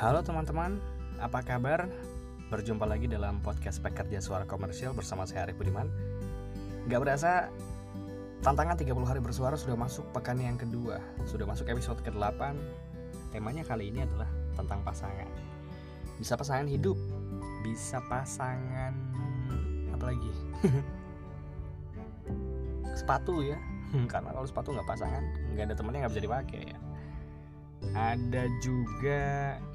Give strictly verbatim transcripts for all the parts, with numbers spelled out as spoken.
Halo teman-teman, apa kabar? Berjumpa lagi dalam podcast Pekerja Suara Komersial bersama saya Arif Budiman. Gak berasa, tantangan tiga puluh hari bersuara sudah masuk pekan yang kedua. Sudah masuk episode kedelapan. Temanya kali ini adalah tentang pasangan. Bisa pasangan hidup, bisa pasangan apa lagi? Sepatu ya. Karena kalau sepatu gak pasangan, gak ada temennya gak bisa dipakai ya. Ada juga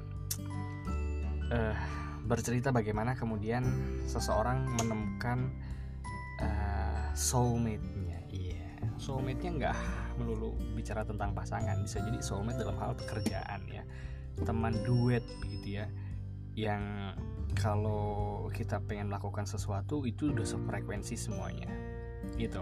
uh, bercerita bagaimana kemudian seseorang menemukan uh, soulmate-nya. Iya, yeah. Soulmate-nya nggak melulu bicara tentang pasangan, bisa jadi soulmate dalam hal pekerjaan ya, teman duet begitu ya, yang kalau kita pengen melakukan sesuatu itu udah sefrekuensi semuanya, gitu.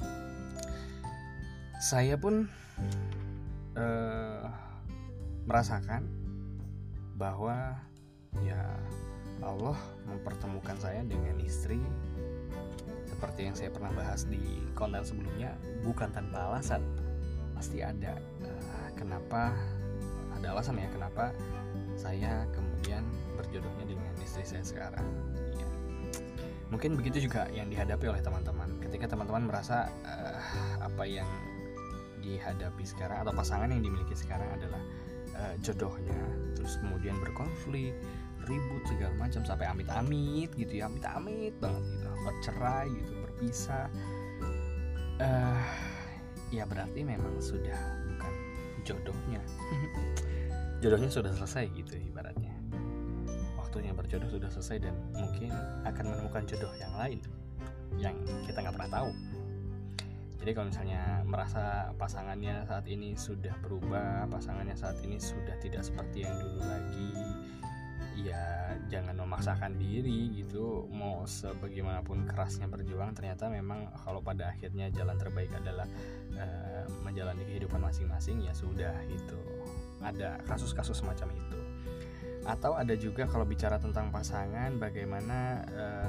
Saya pun uh, merasakan bahwa ya Allah mempertemukan saya dengan istri seperti yang saya pernah bahas di konten sebelumnya, bukan tanpa alasan. Pasti ada uh, kenapa ada alasan ya kenapa saya kemudian berjodohnya dengan istri saya sekarang ya. Mungkin begitu juga yang dihadapi oleh teman-teman ketika teman-teman merasa uh, apa yang dihadapi sekarang atau pasangan yang dimiliki sekarang adalah Uh, jodohnya, terus kemudian berkonflik, ribut segala macam sampai amit-amit gitu ya, amit-amit banget gitu, bercerai gitu, berpisah. Uh, ya berarti memang sudah bukan jodohnya. Jodohnya sudah selesai gitu ibaratnya. Waktunya berjodoh sudah selesai dan mungkin akan menemukan jodoh yang lain yang kita nggak pernah tahu. Jadi kalau misalnya merasa pasangannya saat ini sudah berubah, pasangannya saat ini sudah tidak seperti yang dulu lagi, ya jangan memaksakan diri gitu. Mau sebagaimanapun kerasnya berjuang, ternyata memang kalau pada akhirnya jalan terbaik adalah uh, menjalani kehidupan masing-masing, ya sudah itu. Ada kasus-kasus semacam itu. Atau ada juga kalau bicara tentang pasangan, bagaimana uh,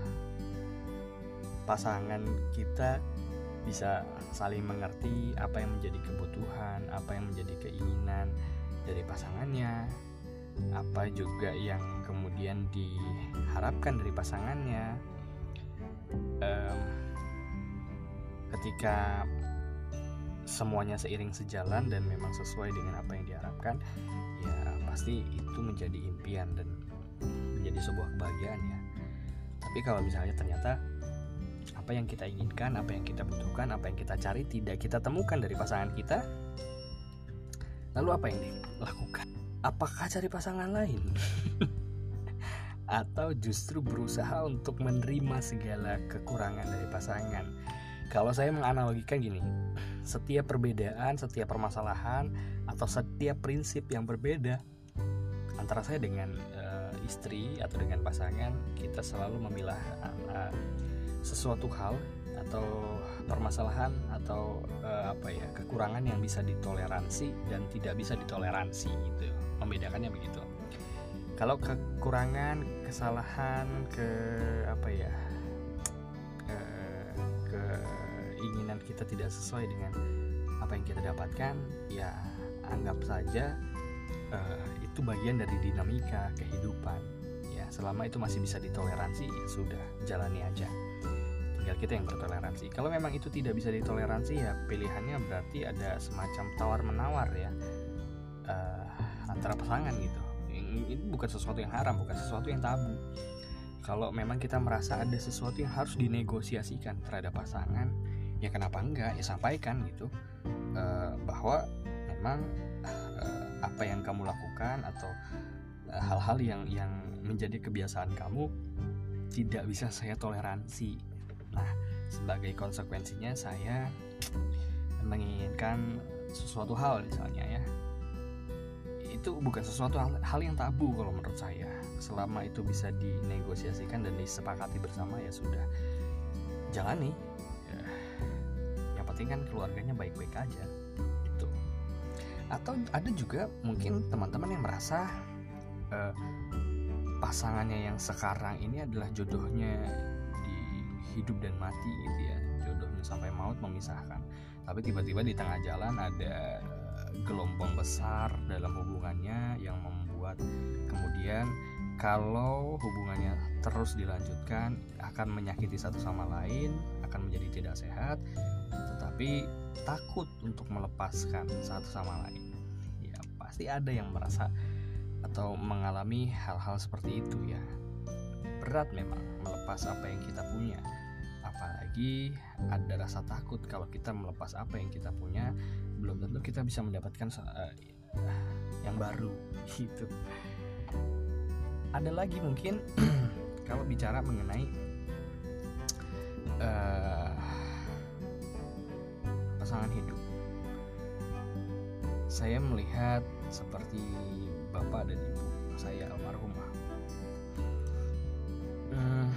pasangan kita bisa saling mengerti apa yang menjadi kebutuhan, apa yang menjadi keinginan dari pasangannya, apa juga yang kemudian diharapkan dari pasangannya. Um, ketika semuanya seiring sejalan dan memang sesuai dengan apa yang diharapkan, ya pasti itu menjadi impian dan menjadi sebuah kebahagiaan ya. Tapi kalau misalnya ternyata apa yang kita inginkan, apa yang kita butuhkan, apa yang kita cari tidak kita temukan dari pasangan kita, lalu apa yang dilakukan? Apakah cari pasangan lain? Atau justru berusaha untuk menerima segala kekurangan dari pasangan? Kalau saya menganalogikan gini, setiap perbedaan, setiap permasalahan atau setiap prinsip yang berbeda antara saya dengan uh, istri atau dengan pasangan, kita selalu memilah uh, sesuatu hal atau permasalahan atau uh, apa ya kekurangan yang bisa ditoleransi dan tidak bisa ditoleransi gitu. Membedakannya begitu. Kalau kekurangan, kesalahan, ke apa ya ke, keinginan kita tidak sesuai dengan apa yang kita dapatkan, ya anggap saja uh, itu bagian dari dinamika kehidupan. Ya selama itu masih bisa ditoleransi, ya sudah jalani aja. Tinggal kita yang bertoleransi. Kalau memang itu tidak bisa ditoleransi, ya pilihannya berarti ada semacam tawar-menawar ya uh, antara pasangan gitu. Ini bukan sesuatu yang haram, bukan sesuatu yang tabu. Kalau memang kita merasa ada sesuatu yang harus dinegosiasikan terhadap pasangan, ya kenapa enggak, ya sampaikan gitu uh, bahwa memang uh, apa yang kamu lakukan atau uh, hal-hal yang yang menjadi kebiasaan kamu tidak bisa saya toleransi. Nah, sebagai konsekuensinya saya menginginkan sesuatu hal misalnya ya. Itu bukan sesuatu hal, hal yang tabu kalau menurut saya. Selama itu bisa dinegosiasikan dan disepakati bersama, ya sudah jalani. Ya, yang penting kan keluarganya baik-baik aja gitu. Atau ada juga mungkin teman-teman yang merasa uh, pasangannya yang sekarang ini adalah jodohnya hidup dan mati gitu ya, jodohnya sampai maut memisahkan. Tapi tiba-tiba di tengah jalan ada gelombang besar dalam hubungannya yang membuat kemudian kalau hubungannya terus dilanjutkan akan menyakiti satu sama lain, akan menjadi tidak sehat, tetapi takut untuk melepaskan satu sama lain. Ya, pasti ada yang merasa atau mengalami hal-hal seperti itu ya. Berat memang melepas apa yang kita punya. Apalagi ada rasa takut kalau kita melepas apa yang kita punya, belum tentu kita bisa mendapatkan uh, yang baru gitu. Ada lagi mungkin kalau bicara mengenai uh, pasangan hidup, saya melihat seperti bapak dan ibu saya almarhumah. Hmm,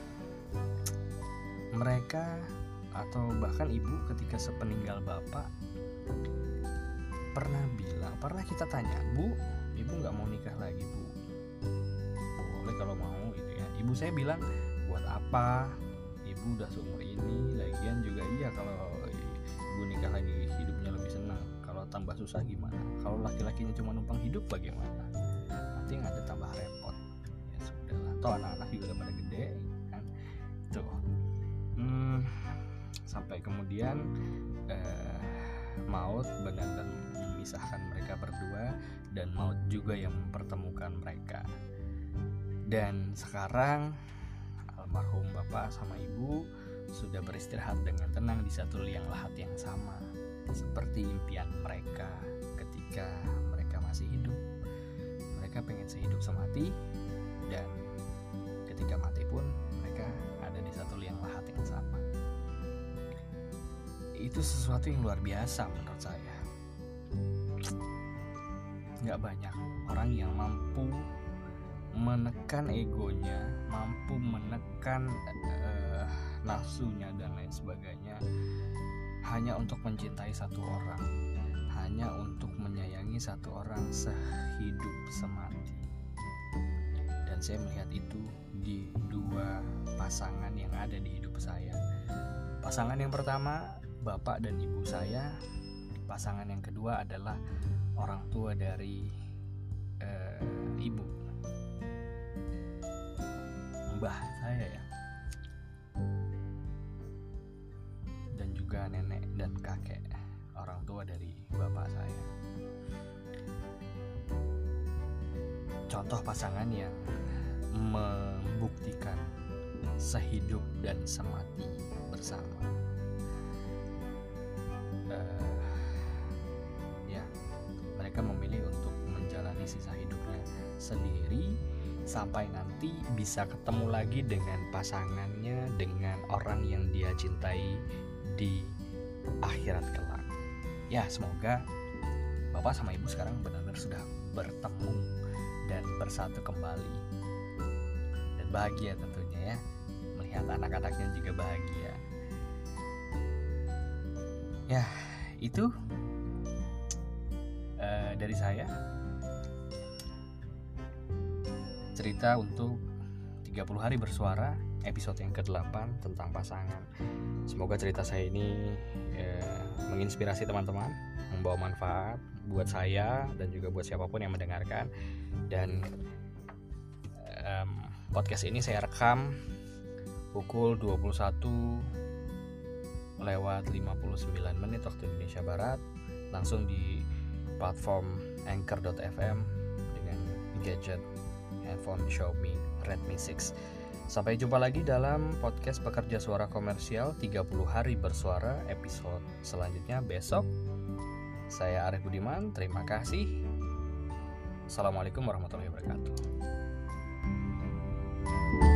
mereka atau bahkan ibu ketika sepeninggal bapak pernah bilang, pernah kita tanya, Bu, ibu nggak mau nikah lagi Bu? Boleh kalau mau gitu ya. Ibu saya bilang, buat apa? Ibu udah seumur ini, lagian juga iya kalau ibu nikah lagi hidupnya lebih senang. Kalau tambah susah gimana? Kalau laki-lakinya cuma numpang hidup bagaimana? Nanti yang ada tambah repot. Ya sudahlah, toh anak-anak juga udah pada gede kan. Tuh. Hmm, sampai kemudian eh, maut benar-benar memisahkan mereka berdua, dan maut juga yang mempertemukan mereka. Dan sekarang almarhum bapak sama ibu sudah beristirahat dengan tenang di satu liang lahat yang sama, seperti impian mereka ketika mereka masih hidup. Mereka pengen sehidup semati, dan ketika mati pun mereka ada di satu liang lahat yang sama. Itu sesuatu yang luar biasa menurut saya. Gak banyak orang yang mampu menekan egonya, mampu menekan uh, nafsunya dan lain sebagainya, hanya untuk mencintai satu orang, hanya untuk menyayangi satu orang sehidup semati. Dan saya melihat itu di dua pasangan yang ada di hidup saya. Pasangan yang pertama, bapak dan ibu saya. Pasangan yang kedua adalah orang tua dari uh, ibu, mbah saya ya, dan juga nenek dan kakek, orang tua dari bapak saya. Contoh pasangan yang membuktikan sehidup dan semati bersama. Uh, ya, mereka memilih untuk menjalani sisa hidupnya sendiri sampai nanti bisa ketemu lagi dengan pasangannya, dengan orang yang dia cintai di akhirat kelak. Ya, semoga bapak sama ibu sekarang benar-benar sudah bertemu dan bersatu kembali, dan bahagia tentunya ya, melihat anak-anaknya juga bahagia. Ya, itu uh, dari saya, cerita untuk tiga puluh hari bersuara, episode yang kedelapan tentang pasangan. Semoga cerita saya ini eh, menginspirasi teman-teman, membawa manfaat buat saya dan juga buat siapapun yang mendengarkan. Dan um, podcast ini saya rekam pukul dua puluh satu lewat lima puluh sembilan menit waktu Indonesia Barat, langsung di platform anchor dot f m dengan gadget handphone Xiaomi Redmi enam. Sampai jumpa lagi dalam podcast Pekerja Suara Komersial tiga puluh hari bersuara episode selanjutnya besok. Saya Arif Budiman, terima kasih. Assalamualaikum warahmatullahi wabarakatuh.